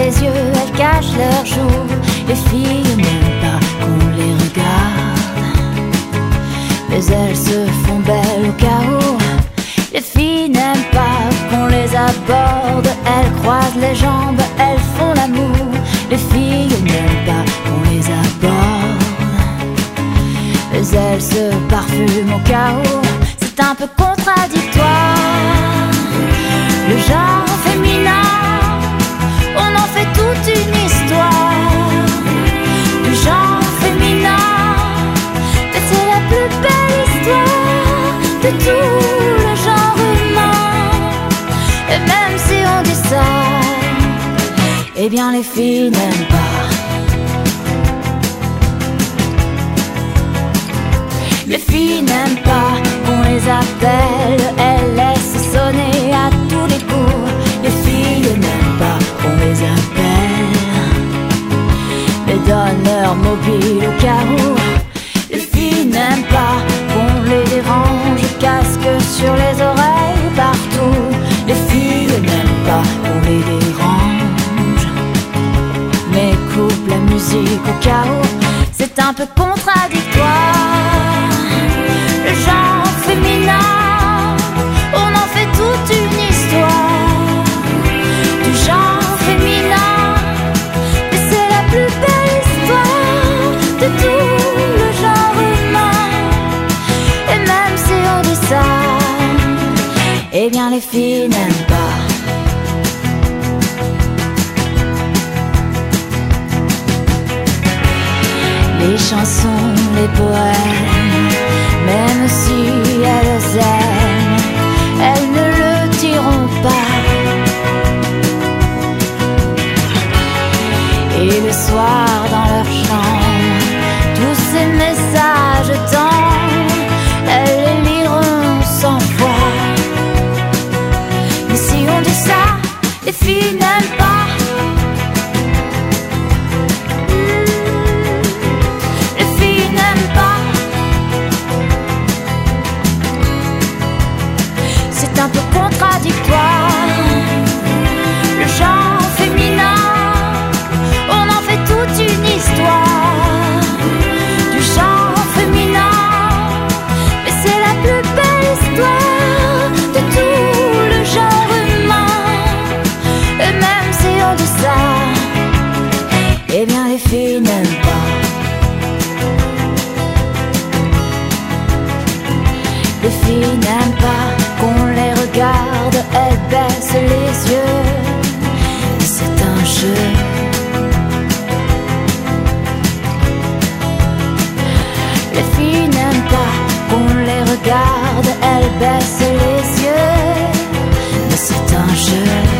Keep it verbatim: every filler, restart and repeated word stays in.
les yeux, elles cachent leurs joues. Les filles n'aiment pas qu'on les regarde, mais elles se font belles au cas où. Les filles n'aiment pas qu'on les aborde, elles croisent les jambes, elles font l'amour. Les filles n'aiment pas qu'on les aborde, mais elles se parfument au cas où. C'est un peu contradictoire, le genre féminin, on en fait toute une histoire. Le genre féminin, mais c'est la plus belle histoire de tout le genre humain. Et même si on dit ça, eh bien les filles n'aiment pas. Les filles n'aiment pas qu'on les appelle, elles laissent sonner à tous les coups. Les filles n'aiment pas qu'on les appelle, mais donnent leur mobile au cas où. Les filles n'aiment pas qu'on les dérange, casque sur les oreilles partout. Les filles n'aiment pas qu'on les dérange, mais coupe la musique au cas où. C'est un peu contradictoire, le genre féminin, on en fait toute une histoire. Du genre féminin, mais c'est la plus belle histoire de tout le genre humain. Et même si on dit ça, eh bien les filles n'aiment pas. Les chansons, les poèmes, même si elles aiment, elles ne le diront pas. Et le soir dans leur chambre, tous ces messages tendres, elles les liront cent fois. Mais si on dit ça, les filles n'aiment pas. C'est un peu contradictoire, le genre féminin, on en fait toute une histoire. Du genre féminin, mais c'est la plus belle histoire de tout le genre humain. Et même si on dit ça, eh bien les filles n'aiment pas. Les filles n'aiment pas qu'on les regarde, elles baissent les yeux, c'est un jeu. Les filles n'aiment pas qu'on les regarde, elles baissent les yeux, mais c'est un jeu.